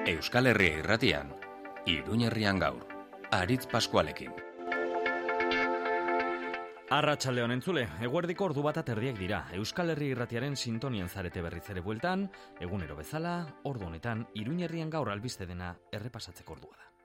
Euskal Herria Irratian, Iruñerrian gaur, Aritz Paskualekin. Arratsaldeon entzule, eguerdiko ordu bat aterdiak dira. Euskal Herria Irratiaren sintonian zarete berriz ere bueltan, egunero bezala, ordu honetan, Iruñerrian gaur albiste dena errepasatzeko ordua da.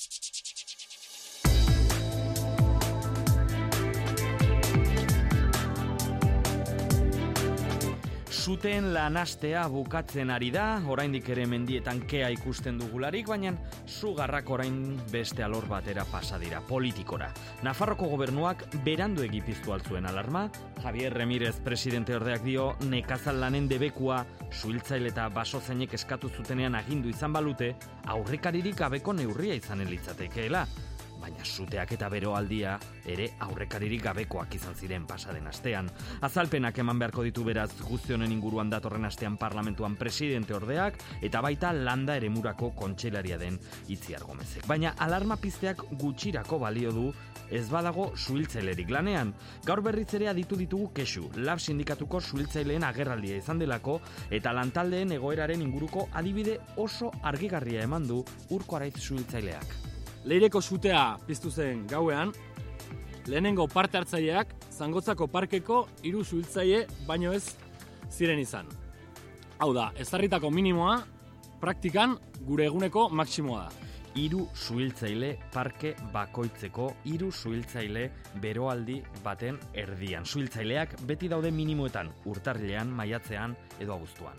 Suteen lanastea bukatzen ari da, oraindik ere mendietan kea ikusten dugularik, baina sugarrak orain beste alor batera pasa dira, politikora. Nafarroko gobernuak beranduegi piztu altzuen alarma, Javier Remírez presidente ordeak dio nekazal lanen debekua suhiltzaile eta basozainek eskatu zutenean agindu izan balute, aurrekaririk gabeko neurria izanen litzatekeela. Baina suteak eta beroaldia ere aurrekaririk gabekoak izan ziren pasaden astean. Azalpenak eman beharko ditu beraz guztionen inguruan datorren astean parlamentuan presidente ordeak eta baita landa eremurako kontseilaria den Itziar Gomezek. Baina alarma pizteak gutxirako balio du ez badago suhiltzailerik lanean. Gaur berriz ere aditu ditugu kexu, LAB sindikatuko suhiltzaileen agerraldia izan delako eta lantaldeen egoeraren inguruko adibide oso argigarria eman du Urko Araiz suhiltzaileak. Leireko sutea piztu zen gauean, lehenengo parte hartzaileak Zangotzako parkeko 3 suhiltzaile baino ez ziren izan. Hau da, ezarritako minimoa, praktikan gure eguneko maksimoa da. 3 suhiltzaile parke bakoitzeko 3 suhiltzaile beroaldi baten erdian. Suhiltzaileak beti daude minimoetan, urtarrilean, maiatzean edo abuztuan.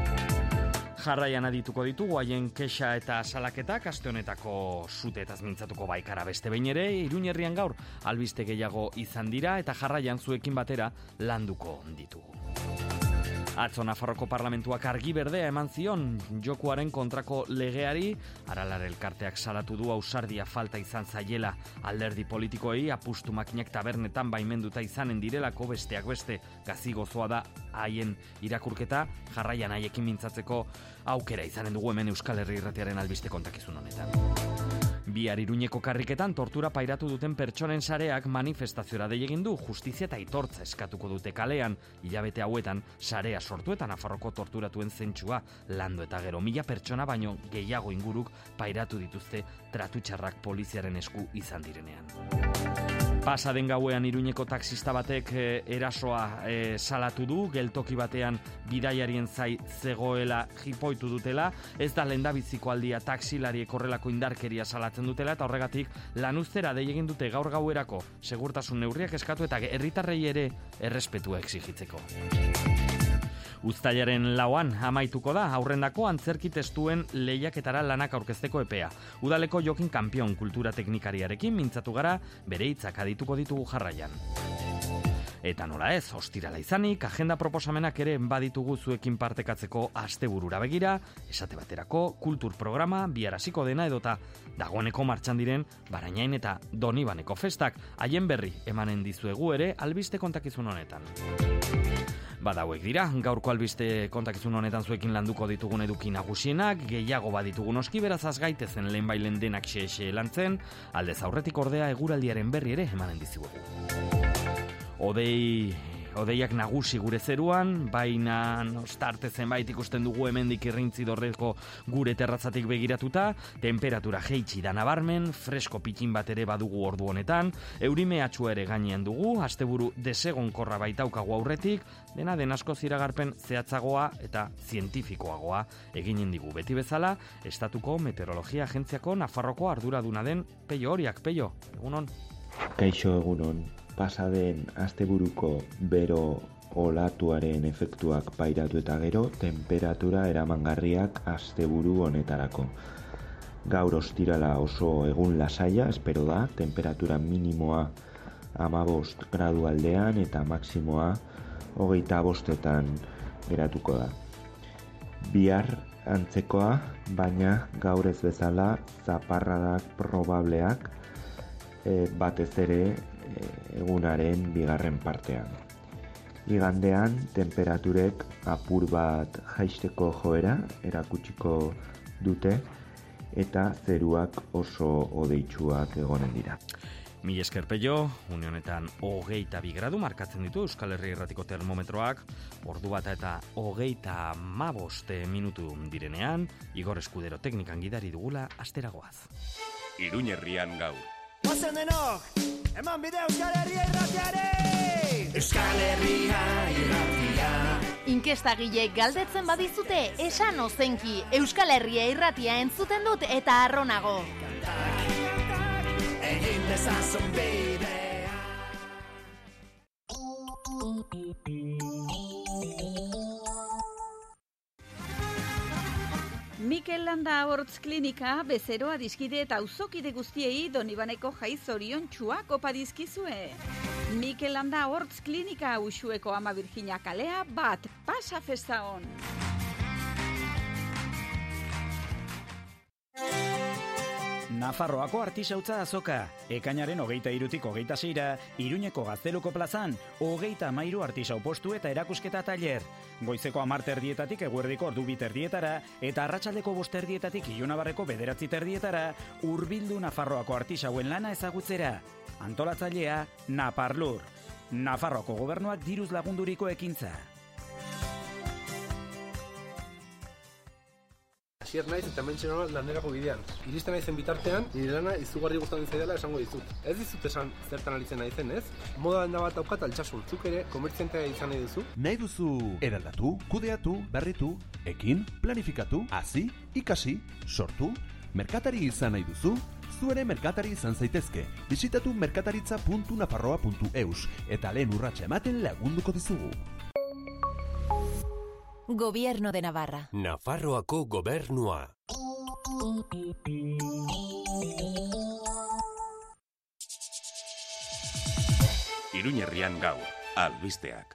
Jarraian adituko ditugu haien kexa eta salaketak aste honetako suteetaz mintzatuko baikara beste behin ere, Iruñerrian gaur albiste gehiago izan dira eta jarraian zuekin batera landuko ditugu. Atzo Nafarroko parlamentuak argi berdea eman zion jokuaren kontrako legeari, Aralar elkarteak salatu du ausardia falta izan zaiela alderdi politikoei apustu makinak tabernetan baimenduta izanen direlako besteak beste gazi gozoa da haien irakurketa, jarraian haiekin mintzatzeko aukera izanen dugu hemen Euskal Herria Irratiaren albiste kontakizun honetan. Bihar Iruñeko karriketan tortura pairatu duten pertsonen sareak manifestaziora dei egin du, justizia eta aitortza eskatuko dute kalean, hilabete hauetan sarea sortu eta Nafarroko torturatuen zentsua landu eta gero 1000 pertsona baino gehiago inguruk pairatu dituzte tratu txarrak poliziaren esku izan direnean. Pasaden gauean Iruñeko taxista batek erasoa salatu du, geltoki batean bidaiarien zai zegoela jipoitu dutela, ez da lehendabiziko aldia taksilariek horrelako indarkeria salatzen dutela eta horregatik lanuztera dei egin dute gaur gauerako segurtasun neurriak eskatu eta herritarrei ere errespetua exigitzeko. Uztailaren 4an amaituko da aurrendako antzerki testuen lehiaketara lanak aurkezteko epea. Udaleko Jokin Kanpion kultura teknikariarekin mintzatu gara, bere hitzak adituko ditugu jarraian. Eta nola ez, ostirala izanik, agenda proposamenak ere baditugu zuekin partekatzeko asteburura begira, esate baterako kultur programa, bihar hasiko dena edota dagoeneko martxan diren Barainain eta Donibaneko festak, haien berri emanen dizuegu ere albiste kontakizun honetan. Badauek dira, gaurko albiste kontakizun honetan zuekin landuko ditugun eduki nagusienak, gehiago baditugun oski beraz azgaitezen lehenbailen denak xe lantzen, aldez aurretik ordea eguraldiaren berri ere emanen dizuegu. Odeiak nagusi gure zeruan, baina ostarte zenbait ikusten dugu hemendik irrintzi dorreko gure terratzatik begiratuta, temperatura jeitsi da nabarmen, fresko pitin bat ere badugu ordu honetan, euri mehatxua ere gainean dugu, asteburu desegonkorra baitaukagu aurretik, dena den asko ziragarpen zehatzagoa eta zientifikoagoa eginen digu. Beti bezala, Estatuko Meteorologia Agentziako Nafarroko arduraduna den Peio Horiak. Peio, egunon? Kaixo egunon. Pasaden asteburuko bero olatuaren efektuak pairatu eta gero, temperatura eramangarriak asteburu honetarako. Gaur ostirala oso egun lasaia, espero da, temperatura minimoa 15 gradu aldean eta maksimoa 25etan geratuko da. Bihar antzekoa, baina gaur ez bezala zaparradak probableak batez ere egunaren bigarren partean. Igandean temperaturek apur bat jaisteko joera erakutsiko dute eta zeruak oso odeitsuak egonen dira. Mil esker Pello, une honetan 22 gradu markatzen ditu Euskal Herri Irratiko termometroak, ordu bata eta 35 minutu direnean, Igor Eskudero teknikan gidari dugula asteragoaz. Iruña Herrian gaur. Ozen denok, eman bide Euskal Herria irratiare! Euskal Herria irratia. Inkestagileek galdetzen badizute, esan ozenki, Euskal Herria irratia entzuten dut eta arronago. Egin dezazun bidea. Mikel Landa Hortz Klinika bezeroa dizkide eta auzokide guztiei Donibaneko jai zoriontsuak opa dizkizue. Mikel Landa Hortz Klinika Uxueko Ama Virginia kalea bat pasa festa on. Nafarroako artisautza azoka, ekainaren 23tik 26ra, Iruñeko Gazteluko plazan, 33 artisau postu eta erakusketa tailer. Goizeko 10:00 eguerdiko 2:00 eta arratsaldeko 5:00 Ilunabarreko 9:00 hurbildu Nafarroako artisauen lana ezagutzera. Antolatzailea, Naparlur. Nafarroako gobernuak diruz lagunduriko ekintza. Asier naiz eta mentxe nola lanerako bidean. Iristen naizen bitartean, nire lana izugarri gustatzen zaidala esango dizut. Ez dizut esan zertan aritzen naizen, ez? Moda denda bat daukat altsasun, zuk ere komertziantea izan nahi duzu? Nahi duzu eraldatu, kudeatu, berritu, ekin, planifikatu, hasi, ikasi, sortu, merkatari izan nahi duzu? Zu ere merkatari izan zaitezke. Bisitatu merkataritza.nafarroa.eus eta lehen urratsa ematen lagunduko dizugu. Gobierno de Navarra. Nafarroako gobernua. Iruña Herrian gaur, albisteak.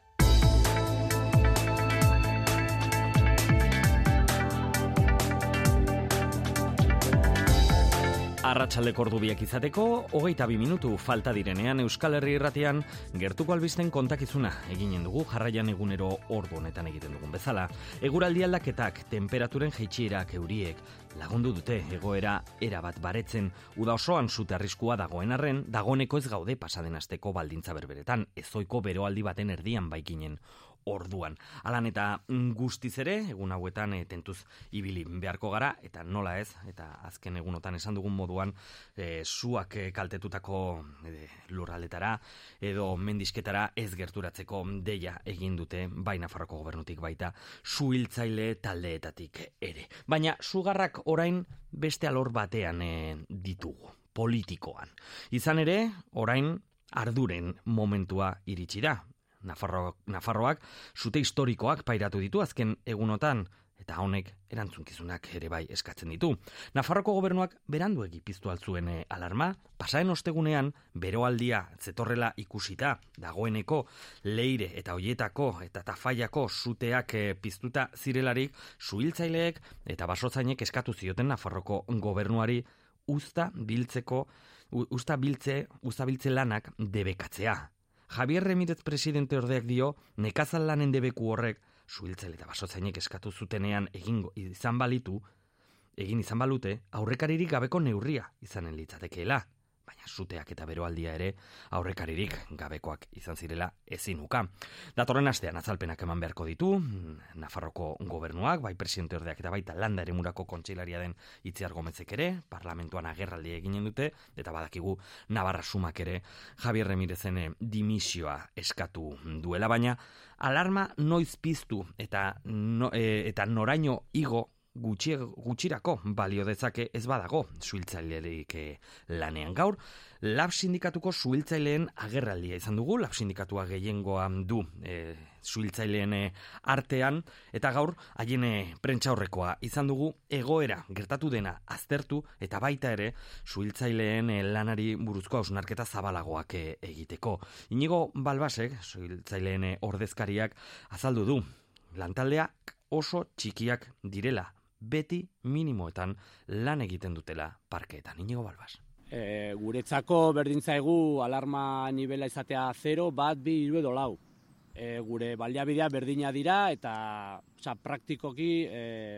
Arratsaldeko ordubiak izateko, 22 minutu falta direnean Euskal Herri Irratian gertuko albisten kontakizuna eginen dugu jarraian egunero ordu honetan egiten dugun bezala. Eguraldi aldaketak, temperaturen jaitsierak euriek lagundu dute egoera erabat baretzen, uda osoan sute arriskua dagoen arren, dagoeneko ez gaude pasaden asteko baldintza berberetan, ezoiko beroaldi baten erdian baikinen orduan. Alan eta guztiz ere, egun hauetan tentuz ibili beharko gara, eta nola ez, eta azken egunotan esan dugun moduan, suak kaltetutako lurraldetara, edo mendisketara ez gerturatzeko deia egin dute, bai Nafarroko gobernutik baita, suhiltzaile taldeetatik ere. Baina sugarrak orain beste alor batean ditugu, politikoan. Izan ere, orain arduren momentua iritsi da. Nafarroak sute historikoak pairatu ditu azken egunotan, eta honek erantzunkizunak ere bai eskatzen ditu. Nafarroko gobernuak beranduegi piztu altzuen alarma, pasaen ostegunean beroaldia zetorrela ikusita dagoeneko Leire eta Oietako eta Tafaiako suteak piztuta zirelarik, suhiltzaileek eta basotzainek eskatu zioten Nafarroko gobernuari usta biltze lanak debekatzea. Javier Remírez presidente ordeak dio, nekazal lanen debeku horrek, suhiltzaile eta basotzainek eskatu zutenean egin izan balute, aurrekaririk gabeko neurria izanen litzatekeela. Baina suteak eta beroaldia ere aurrekaririk gabekoak izan zirela ezin uka. Datorren astean azalpenak eman beharko ditu, Nafarroko gobernuak, bai presidente ordeak eta baita Landa Eremurako kontseilaria den Itziar Gomezek ere, parlamentuan agerraldi eginen dute, eta badakigu Navarra Sumak ere Javier Remirezen dimisioa eskatu duela, baina alarma noiz piztu eta noraino igo gutxirako balio dezake ez badago suhiltzailerik lanean. Gaur, Lab sindikatuko suhiltzaileen agerraldia izan dugu, Lab sindikatua gehiengoa du suhiltzaileen artean, eta gaur haien prentsaurrekoa izan dugu egoera gertatu dena aztertu eta baita ere suhiltzaileen lanari buruzko hausnarketa zabalagoak egiteko. Inigo Balbasek, suhiltzaileen ordezkariak, azaldu du lantaldeak oso txikiak direla, beti minimoetan lan egiten dutela parkeetan. Inigo Balbas. Guretzako berdin zaigu alarma nivela izatea 0, 1, 2, 3 edo 4. Gure baliabidea berdina dira eta praktikoki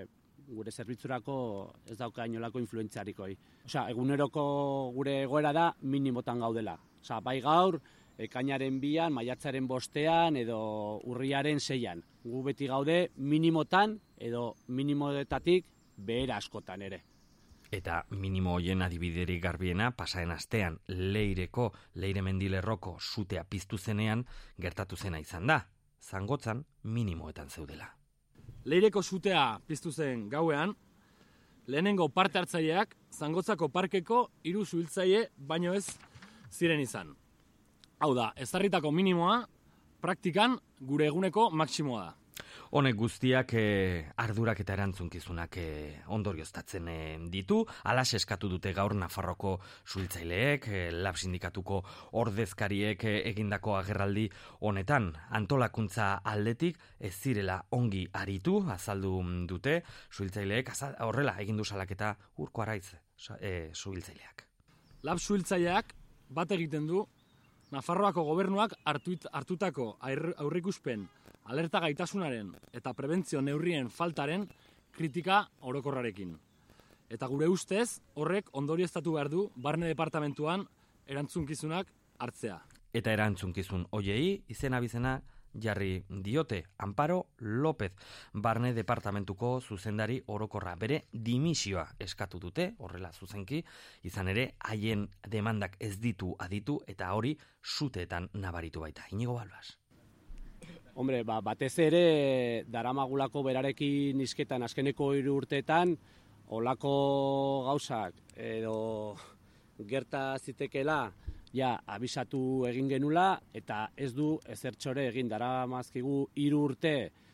gure zerbitzurako ez dauka inolako influentziarikoi. Osea, eguneroko gure egoera da minimotan gaudela. Osea, bai gaur, ekainaren 2an, maiatzaren 5ean edo urriaren 6an. Gu beti gaude minimotan edo minimoetatik behera askotan ere. Eta minimo hoien adibiderik garbiena pasaen astean Leire Mendilerroko sutea piztu zenean gertatu zena izan da. Zangotzan minimoetan zeudela. Leireko sutea piztu zen gauean, lehenengo parte hartzaileak Zangotzako parkeko 3 suhiltzaile baino ez ziren izan. Hau da, ezarritako minimoa praktikan gure eguneko maksimoa da. Honek guztiak ardurak eta erantzunkizunak ondorioztatzen ditu. Alas eskatu dute gaur Nafarroko suhiltzaileek, Lab sindikatuko ordezkariek egindako agerraldi honetan. Antolakuntza aldetik ez zirela ongi aritu, azaldu dute suhiltzaileek, horrela egin du salaketa Urko Araiz suhiltzaileak. Lab suhiltzaileak bat egiten du Nafarroako gobernuak hartutako aurrikuspen, alerta gaitasunaren eta prebentzio neurrien faltaren kritika orokorrarekin. Eta gure ustez, horrek ondorioztatu behar du Barne Departamentuan erantzunkizunak hartzea. Eta erantzunkizun hoiei izena jarri diote Amparo López, Barne Departamentuko zuzendari orokorra. Bere dimisioa eskatu dute, horrela zuzenki, izan ere haien demandak ez ditu aditu eta hori suteetan nabaritu baita. Inigo Balbas. Hombre, batez ere daramagulako berarekin isketan azkeneko 3 urteetan olako gauzak edo gerta zitekeela abisatu egin genula eta ez du ezertxore egin daramazkigu 3 urte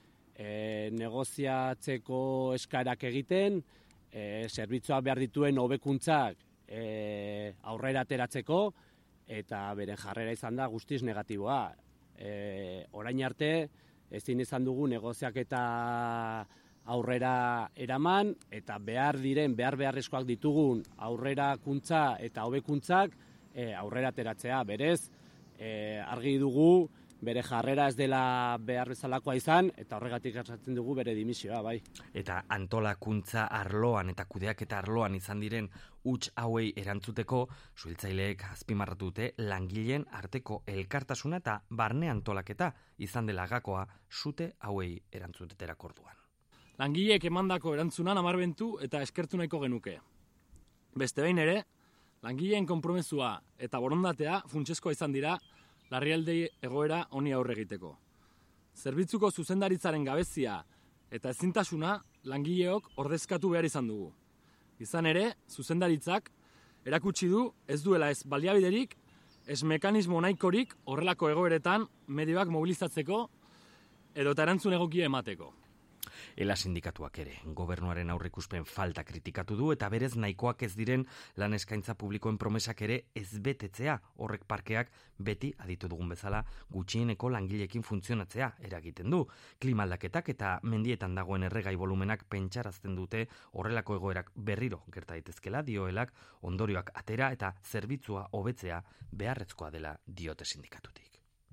negoziatzeko eskaerak egiten, zerbitzua behar dituen hobekuntzak aurrera ateratzeko eta beren jarrera izan da guztiz negatiboa. Orain arte ezin izan dugu negoziaketa aurrera eraman eta behar beharrezkoak ditugun aurrerakuntza eta hobekuntzak aurrera ateratzea. Berez, argi dugu bere jarrera ez dela behar bezalakoa izan eta horregatik esaten dugu bere dimisioa, bai. Eta antolakuntza arloan eta kudeaketa arloan izan diren huts hauei erantzuteko, suhiltzaileek azpimarratu dute langileen arteko elkartasuna eta barne antolaketa izan dela gakoa sute hauei erantzuteterako orduan. Langileek emandako erantzunan amarbentu eta eskertu nahiko genuke. Beste behin ere, langileen konpromezua eta borondatea funtsezkoa izan dira larrialdi egoera honi aurre egiteko. Zerbitzuko zuzendaritzaren gabezia eta ezintasuna langileok ordezkatu behar izan dugu. Izan ere, zuzendaritzak erakutsi du ez duela ez baliabiderik, ez mekanismo nahikorik horrelako egoeretan medioak mobilizatzeko edo erantzun egokia emateko. Ela sindikatuak ere, gobernuaren aurreikuspen falta kritikatu du eta berez nahikoak ez diren lan eskaintza publikoen promesak ere ez betetzea, horrek parkeak beti aditu dugun bezala gutxieneko langileekin funtzionatzea eragiten du. Klimaldaketak eta mendietan dagoen erregai volumenak pentsarazten dute horrelako egoerak berriro gerta daitezkela dioelak ondorioak atera eta zerbitzua hobetzea beharrezkoa dela diote sindikatutik.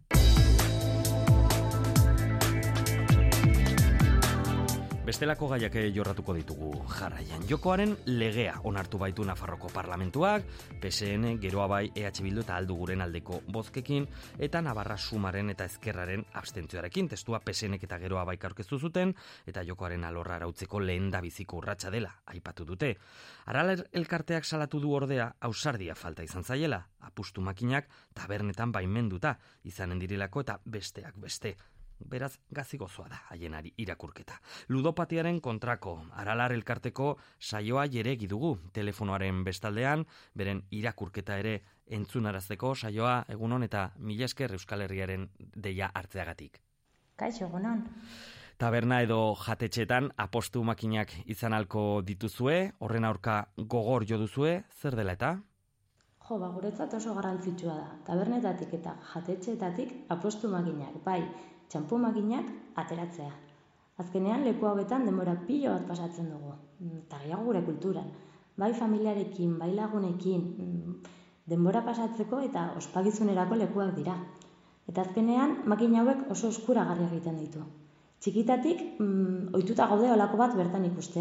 Bestelako gaiak jorratuko ditugu jarraian. Jokoaren legea onartu baitu Nafarroko Parlamentuak, PSN, Geroa Bai, EH Bildu eta Aldu Guren aldeko bozkekin, eta Navarra Sumaren eta Ezkerraren abstentzioarekin. Testua PSNek eta Geroa Bai aurkeztu zuten, eta jokoaren alorra arautzeko lehendabiziko urratsa dela, aipatu dute. Aralar elkarteak salatu du ordea, ausardia falta izan zaiela, apustu makinak tabernetan baimenduta izanen direlako eta besteak beste. Beraz, gazi gozoa da haienari irakurketa. Ludopatiaren kontrako, Aralar elkarteko saioa jeregi dugu telefonoaren bestaldean, beren irakurketa ere entzunarazteko saioa egunon eta mila esker Euskal Herriaren deia hartzeagatik. Kaixo, egunon. Taberna edo jatetxetan apostu makinak izan alko dituzue, horren aurka gogor jo duzue, zer dela eta? Jo, guretzat oso garrantzitsua da. Tabernetatik eta jatetxeetatik apostu makinak, bai, txanpu makinak ateratzea. Azkenean leku hauetan denbora pilo bat pasatzen dugu. Eta gehiago gure kulturan. Bai familiarekin, bai lagunekin, denbora pasatzeko eta ospakizunerako lekuak dira. Eta azkenean makina hauek oso eskuragarri egiten ditu. Txikitatik ohituta gaude olako bat bertan ikustea.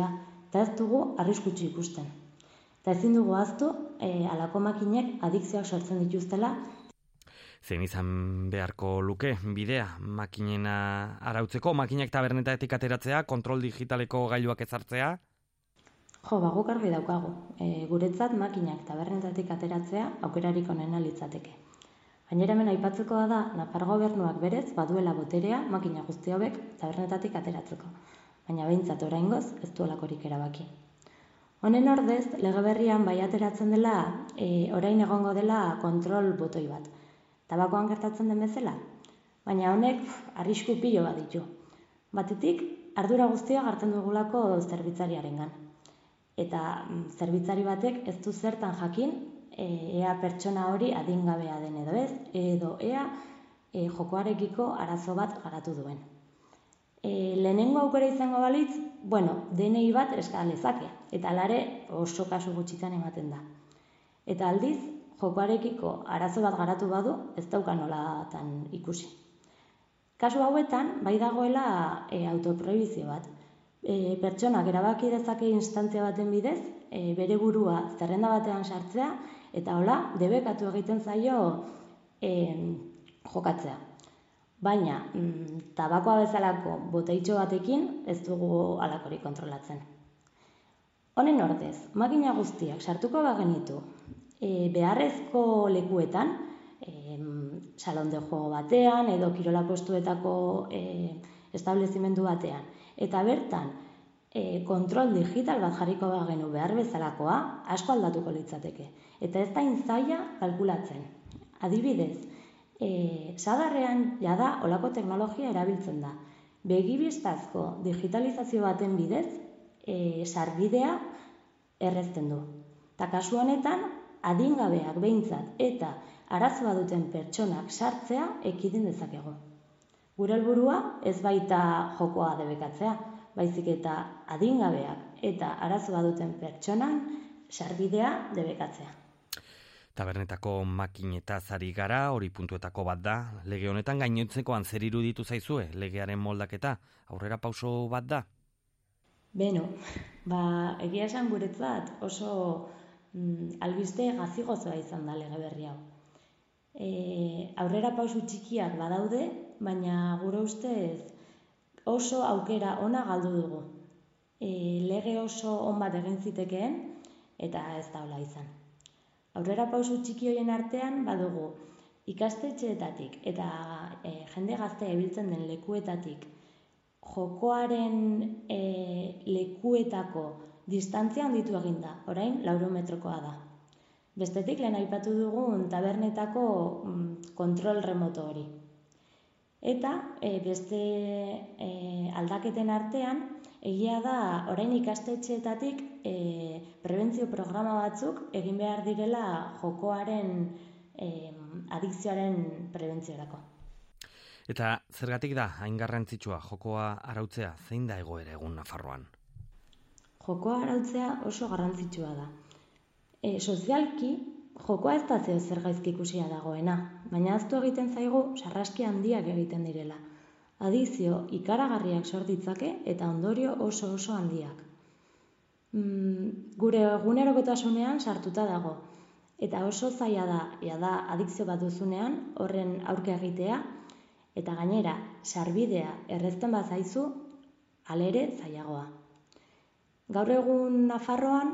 eta ez dugu arriskutsu ikusten. Eta ezin dugu ahaztu, halako makinek adikzioak sortzen dituztela. Zein izan beharko luke bidea makinena arautzeko, makinak tabernetatik ateratzea, kontrol digitaleko gailuak ezartzea? Guk argi daukagu. Guretzat makinak tabernetatik ateratzea aukerarik onena litzateke. Gainera hemen aipatzekoa da, Napar gobernuak berez baduela boterea makina guzti hauek tabernetatik ateratzeko. Baina behintzat oraingoz ez duelakorik erabaki. Honen ordez, lege berrian bai ateratzen dela, orain egongo dela kontrol botoi bat. Tabakoan gertatzen den bezala, baina honek arrisku pilo bat ditu. Batetik, ardura guztia hartzen dugulako zerbitzariarengan. Eta zerbitzari batek ez du zertan jakin, ea pertsona hori adingabea den edo ez, edo ea jokoarekiko arazo bat garatu duen. Lehenengo aukera izango balitz, DNI bat eska lezake, eta alare oso kasu gutxitan ematen da. Eta aldiz, jokoarekiko arazo bat garatu badu, ez dauka nolatan ikusi. Kasu hauetan, bai dagoela autoprohibizio bat. Pertsonak erabaki dezake instantzia baten bidez, bere burua zerrenda batean sartzea, eta hola, debekatu egiten zaio jokatzea. Baina, tabakoa bezalako boteitxo batekin ez dugu halakorik kontrolatzen. Honen ordez, makina guztiak sartuko bagenitu, beharrezko lekuetan, salon de juego batean edo kirola postuetako establezimendu batean, eta bertan kontrol digital bat jarriko bagenu behar bezalakoa, asko aldatuko litzateke. Eta ez da zaila kalkulatzen. Adibidez, sadarrean jada olako teknologia erabiltzen da. Begibistazko digitalizazio baten bidez, sarbidea errezten du. Eta kasu honetan, adingabeak behintzat eta arazoa duten pertsonak sartzea ekidin dezakegu. Gure helburua ez baita jokoa debekatzea, baizik eta adingabeak eta arazoa duten pertsonan sarbidea debekatzea. Tabernetako makinetaz ari gara, hori puntuetako bat da. Lege honetan gainontzekoan zer iruditu zaizue, legearen moldaketa, aurrera pauso bat da? Egia esan guretzat oso albiste gazigozoa izan da lege berri hau. Aurrera pauso txikiak badaude, baina gure ustez oso aukera ona galdu dugu. Lege oso on bat egin zitekeen eta ez da hola izan. Aurrera pauso txiki horien artean badugu ikastetxeetatik eta jende gaztea ibiltzen den lekuetatik jokoaren lekuetako distantzia handitu egin da, orain 400 metrokoa da. Bestetik lehen aipatu dugun tabernetako kontrol remoto hori. Eta beste aldaketen artean, egia da orain ikastetxeetatik prebentzio programa batzuk egin behar direla jokoaren adikzioaren prebentziorako. Eta zergatik da hain garrantzitsua jokoa arautzea, zein da egoera egun Nafarroan? Jokoa arautzea oso garrantzitsua da. Sozialki, jokoa ez da zer gaizki ikusia dagoena, baina ahaztu egiten zaigu sarraski handiak egiten direla. Adikzio ikaragarriak sor ditzake eta ondorio oso handiak. Gure egunerokotasunean sartuta dago, eta oso zaila da adikzio bat duzunean horren aurka egitea, eta gainera sarbidea errezten bazaizu, halere zailagoa. Gaur egun Nafarroan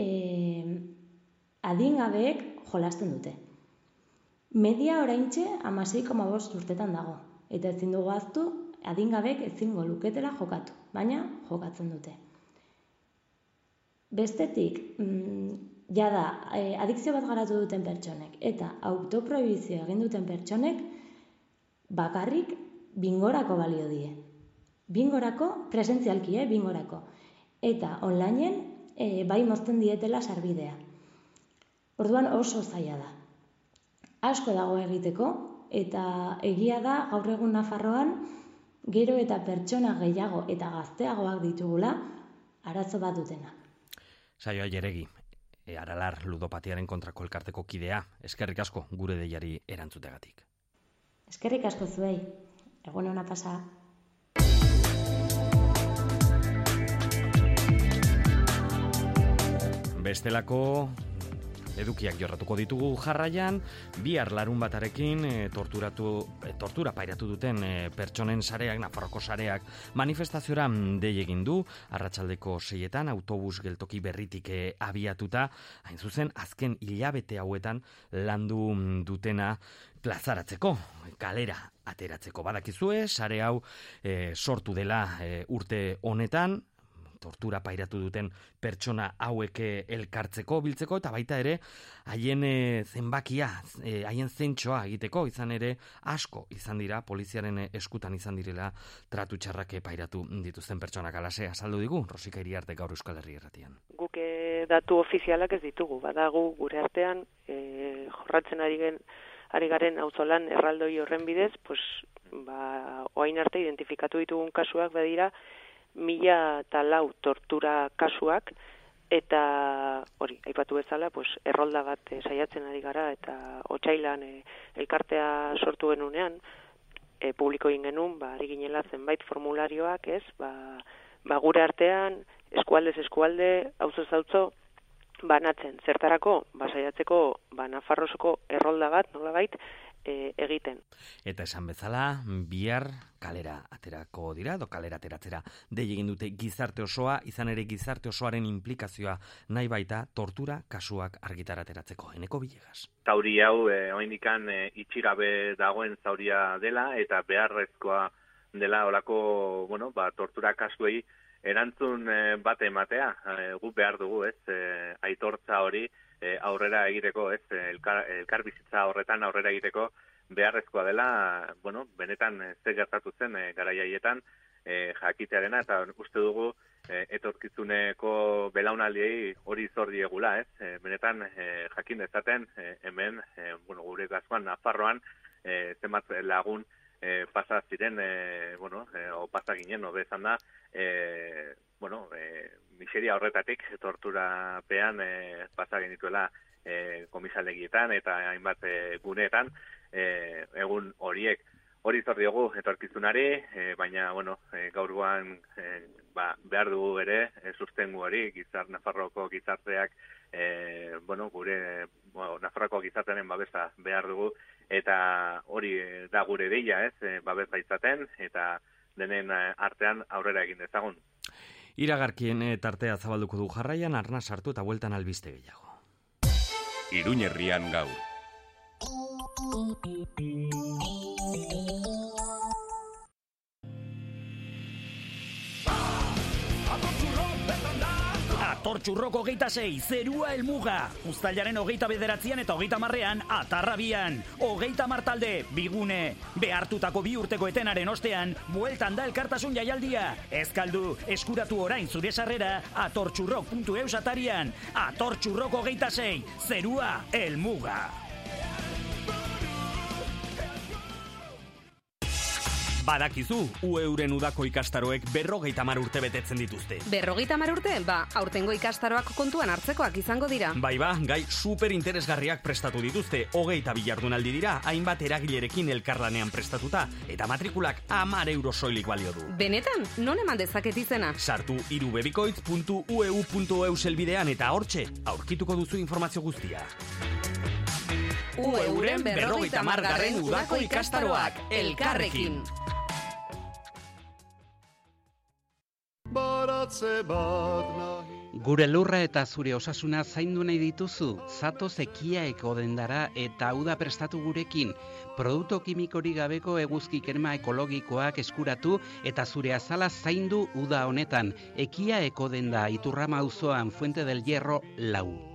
adingabeek jolasten dute. Media oraintxe 16,5 urtetan dago, eta ezin dugu ahaztu adingabeek ezingo luketela jokatu, baina jokatzen dute. Bestetik, jada, adikzio bat garatu duten pertsonek eta autoprohibizioa egin duten pertsonek bakarrik bingorako balio die. Bingorako, presentzialki, bingorako. Eta onlineen bai mozten dietela sarbidea. Orduan oso zaila da. Asko dago egiteko, eta egia da gaur egun Nafarroan gero eta pertsona gehiago eta gazteagoak ditugula arazo bat dutenak. Saioa Jeregi, Aralar ludopatiaren kontrako elkarteko kidea, eskerrik asko gure deiari erantzutegatik. Eskerrik asko zuei, egun ona pasa. Bestelako edukiak jorratuko ditugu jarraian, bihar larunbatarekin tortura pairatu duten pertsonen sareak, Nafarroko sareak manifestaziora dei egin du, arratsaldeko 6etan autobus geltoki berritik abiatuta, hain zuzen azken hilabete hauetan landu dutena plazaratzeko, kalera ateratzeko. Badakizue, sare hau sortu dela urte honetan, tortura pairatu duten pertsona hauek elkartzeko, biltzeko, eta baita ere, haien zenbakia, haien zentsoa egiteko, izan ere, asko izan dira, poliziaren eskutan izan direla, tratu txarrak pairatu dituzten pertsonak. Alase, azaldu digu, Rosika Iriarte gaur Euskal Herri Irratian. Guk datu ofizialak ez ditugu, badagu gure artean, jorratzen ari garen auzolan erraldoi horren bidez, oain arte identifikatu ditugun kasuak badira, 1004 tortura kasuak, eta hori, aipatu bezala, errolda bat saiatzen ari gara, eta otsailan elkartea sortu genunean, publiko egin genuen, ari ginela zenbait formularioak, gure artean, eskualdez eskualde, auzoz auzo, banatzen. Zertarako, saiatzeko, Nafarrosoko errolda bat, nolabait, egiten. Eta esan bezala, bihar kalera aterako dira, kalera ateratzera dei egin dute gizarte osoa, izan ere gizarte osoaren implikazioa nahi baita tortura kasuak argitara ateratzeko. Eneko Bilegas. Zauri hau, oraindikan itxirabe dagoen zauria dela, eta beharrezkoa dela olako, tortura kasuei erantzun bat ematea. Guk behar dugu, aitortza hori, aurrera egiteko, elkarbizitza horretan aurrera egiteko beharrezkoa dela, benetan ze gertatu zen garai haietan jakitearena, eta uste dugu etorkizuneko belaunaldiei hori zor diegula, benetan jakin dezaten hemen, gure kasuan Nafarroan zenbat lagun pasa ziren, pasa ginen, bezan da, miseria horretatik torturapean pasa genituela komisaldegietan eta hainbat guneetan egun horiek. Hori zor diogu etorkizunari, baina gaurgoan behar dugu ere sustengu hori, Nafarroko gizarteak, gure Nafarroko gizartearen babesa behar dugu, eta hori da gure deia, babesa izaten, eta denen artean aurrera egin dezagun. Iragarkien tartea zabalduko du jarraian, arna sartu eta bueltan albiste gehiago. Iruña herrian gaur. Atortxurroko 26, zerua helmuga. Uztailaren 29an eta 30ean Atarrabian. 30 talde, bigune. Behartutako 2 urteko etenaren ostean, bueltan da elkartasun jaialdia. Ez galdu, eskuratu orain zure sarrera atortxurrok.eus atarian. Atortxurroko 26, zerua helmuga. Badakizu, UEuren udako ikastaroek 50 urte betetzen dituzte. 50 urte? Aurtengo ikastaroak kontuan hartzekoak izango dira. Bai, gai super interesgarriak prestatu dituzte. 22 jardunaldi dira, hainbat eragilerekin elkarlanean prestatuta, eta matrikulak 10 euro soilik balio du. Benetan, non eman dezaket izena? Sartu irubebikoitz.ueu.eus elbidean eta hortxe, aurkituko duzu informazio guztia. UEuren 50. udako ikastaroak, elkarrekin. Gure lurra eta zure osasuna zaindu nahi dituzu, zatoz ekiaeko dendara eta uda prestatu gurekin. Produktu kimikorik gabeko eguzki krema ekologikoak eskuratu eta zure azala zaindu uda honetan. Ekiaeko denda Iturrama auzoan Fuente del Hierro 4.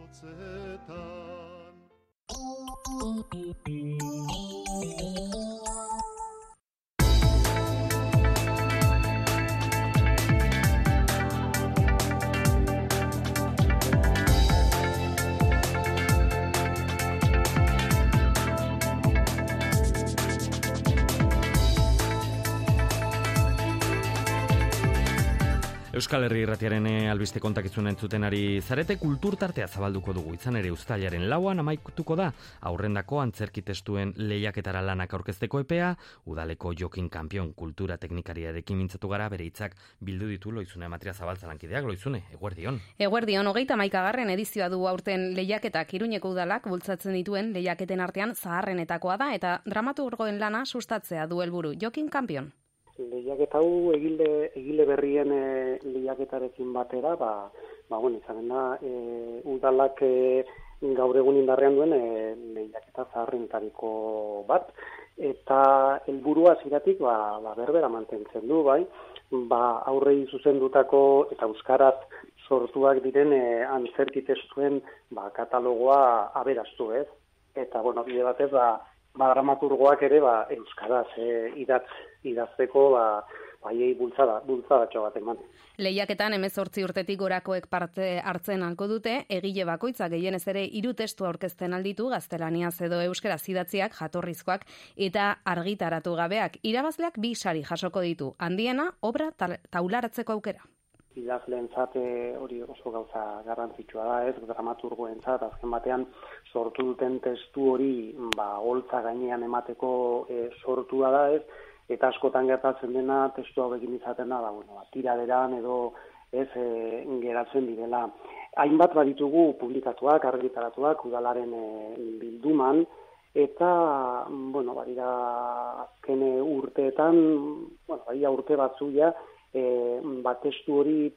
Euskal Herri Irratiaren albiste kontakizuna entzuten ari zarete, kulturtartea zabalduko dugu. Izan ere uztailaren 4 amaituko da aurrendako antzerki testuen lehiaketara lanak aurkezteko epea. Udaleko Jokin Kanpion kultura teknikariarekin mintzatu gara, bere hitzak bildu ditu Loizune Matria Zabaltzalankideak. Loizune, eguerdion. Eguerdion, 31. edizioa du aurten lehiaketak. Iruñeko udalak bultzatzen dituen lehiaketen artean zaharrenetakoa da eta dramaturgoen lana sustatzea du helburu. Jokin Kanpion. Lehiaketa hau egile berrien lehiaketarekin batera, izanen da, udalak gaur egun indarrean duen lehiaketa zaharrenetariko bat, eta helburua ziratik berbera mantentzen du, aurrei zuzendutako eta euskaraz sortuak diren antzerki testuen katalogoa aberastu, ez? Eta, bide batez, dramaturgoak ere euskaraz idazteko haiei bultzadatxo bat eman. Lehiaketan 18 urtetik gorakoek parte hartzen halko dute, egile bakoitza gehienez ere 3 testu aurkezten alditu, gaztelaniaz edo euskaraz idatziak, jatorrizkoak eta argitaratu gabeak. Irabazleak 2 sari jasoko ditu, handiena obra taularatzeko aukera. Idazleentzat hori oso gauza garrantzitsua da, ez, dramaturgoentzat, azken batean sortu duten testu hori holtza gainean emateko sortua da, ez, eta askotan gertatzen dena testu hauekin izaten da, tiraderan edo ez geratzen direla. Hainbat baditugu publikatuak, argitaratuak, udalaren bilduman, eta, badira azken urteetan, badira urte batzuia, testu hori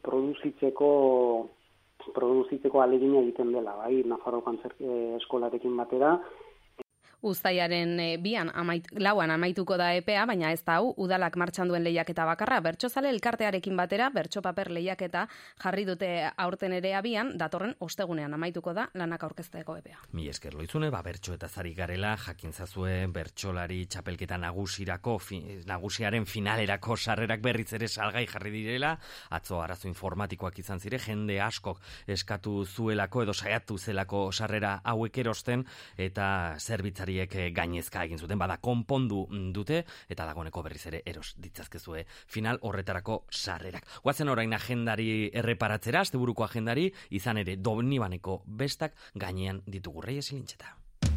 produzitzeko alegina egiten dela, Nafarroko antzerki eskolarekin batera. Uztailaren 4 amaituko da epea, baina ez da hau, udalak martxan duen lehiaketa bakarra. Bertsozale elkartearekin batera, bertsopaper lehiaketa jarri dute aurten ere abian, datorren ostegunean amaituko da lanak aurkezteko epea. Mi esker Loizune, bertso eta zari garela, jakintzazue bertsolari txapelketa nagusiaren finalerako sarrerak berriz ere salgai jarri direla, atzo arazo informatikoak izan zire, jende askok eskatu zuelako edo saiatu zelako sarrera hauek erosten, eta zerbitzari gainezka egin zuten, konpondu dute, eta dagoeneko berriz ere eros ditzazkezue final horretarako sarrerak. Guazen orain agendari erreparatzera, asteburuko agendari, izan ere Donibaneko bestak gainean ditugu. Reyes Ilintxeta.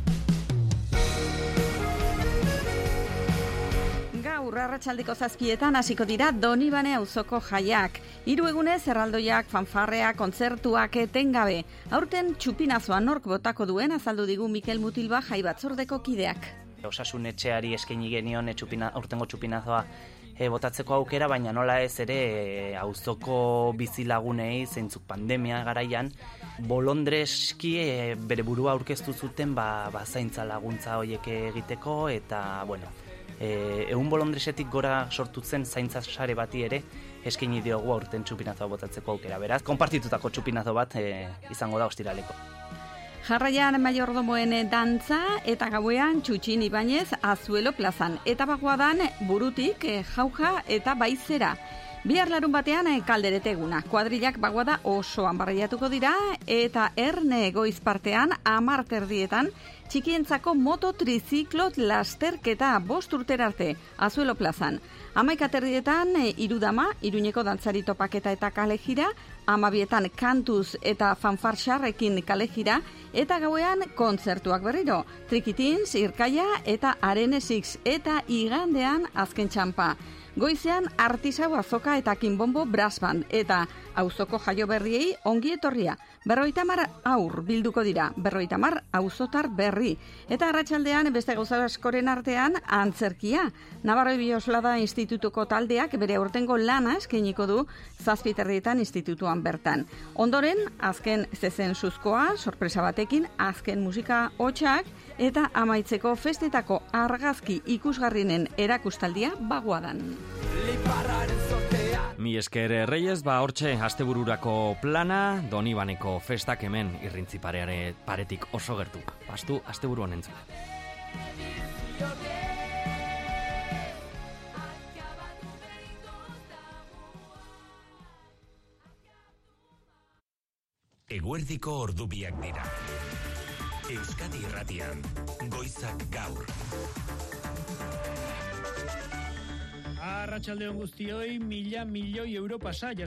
Gaur arratsaldeko 7etan hasiko dira Donibane auzoko jaiak. 3 egunez erraldoiak, fanfarreak, kontzertuak etengabe. Aurten txupinazoa nork botako duen azaldu digu Mikel Mutilba jai batzordeko kideak. Osasun etxeari eskaini genion aurtengo txupinazoa botatzeko aukera, baina nola ez ere auzoko bizilagunei zeintzuk pandemia garaian bolondreski bere burua aurkeztu zuten zaintza laguntza horiek egiteko, eta egun bolondresetik gora sortutzen zaintza sare bati ere eskaini diogu aurten txupinazoa botatzeko aukera. Beraz, konpartitutako txupinazo bat izango da ostiraleko. Jarraian maiordomoen dantza eta gauean Txutxin Ibañez Azuelo plazan. Eta bagoadan burutik jauja eta baizera. Bihar larun batean kalderete eguna. Kuadrilak bagoada osoan barreiatuko dira eta erne goiz partean 10:00 txikientzako moto-triziklot lasterketa 5 urtera arte Azuelo plazan. 11:30 Irudama, Iruñeko dantzari topaketa eta kalejira, 12:00 kantuz eta fanfarxarrekin kalejira, eta gauean kontzertuak berriro. Trikitins, Irkaia eta Arenesix, eta igandean azken txampa. Goizean artisau azoka eta kinbombo brass band, eta auzoko jaio berriei ongi etorria. 50 aur bilduko dira, 50 auzotar berri. Eta arratsaldean beste gauza askoren artean antzerkia. Navarro Bioslada Institutuko taldeak bere aurtengo lana eskainiko du 7:30 institutuan bertan. Ondoren, azken zezen suzkoa, sorpresa batekin, azken musika hotxak, eta amaitzeko festetako argazki ikusgarrinen erakustaldia bagoadan. Mi esker Reyes, hortxe astebururako plana, Donibaneko festak hemen irrintzi paretik oso gertu. Pastu asteburu honen zuen. Eguerdiko ordubiak dira. Euskadi Irratian, goizak gaur. Arratsalde on guztioi, 1.000 milioi euro pasa